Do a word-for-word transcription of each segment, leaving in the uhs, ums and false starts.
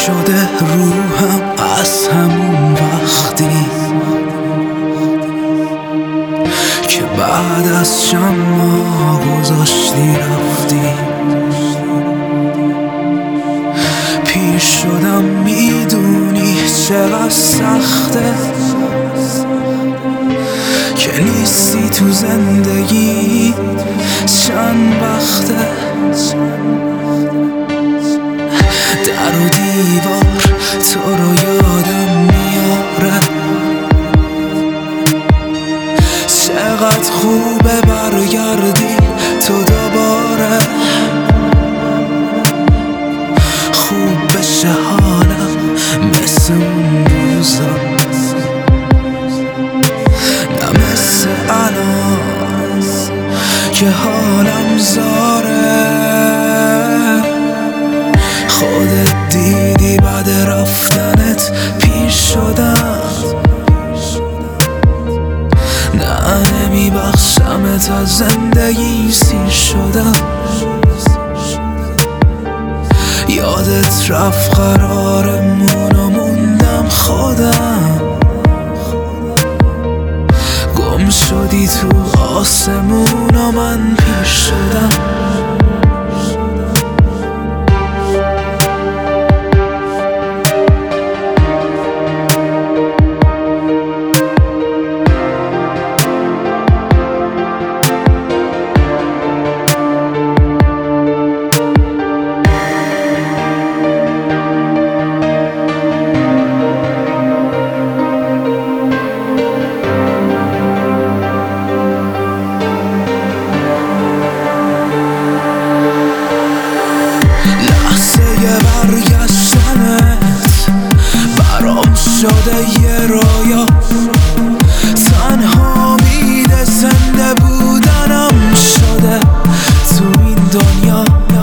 شده روحم از همون وقتی که بعد از شما گذاشتی رفتی. پیر شدم میدونی چقدر سخته که نیستی تو زندگی چند وقته. در و دیوار تو رو یادم میاره، چقدر خوبه برگردی تو دوباره. خوب بشه حالم مثل اون روزا، نه مثل الان که حالم زاره. خودت دیدی بعد رفتنت پیر شدم، نه نمیبخشم تا زندگی سیر شدم. یادت رفت قرارمون و موندم خودم، گم شدی تو آسمون و من پیر شدم. برگشتنت برام شده یه رویا، تنها میده زنده بودنم شده تو این دنیا.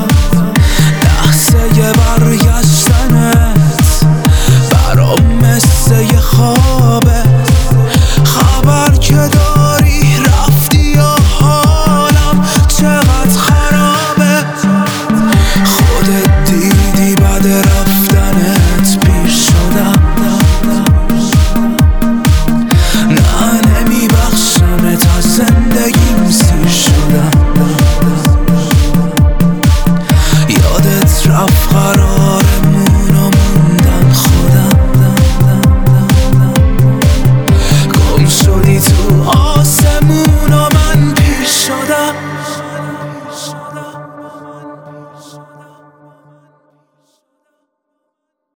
لحظه برگشتنت برام مثل یه خوابه، خبر که داری رفتی و حالم چقدر خرابه. خودت دیدی بعد رفتنت پیر شدم، نه نمیبخشم تا زندگیم سیر شدم. یادت رفت قرار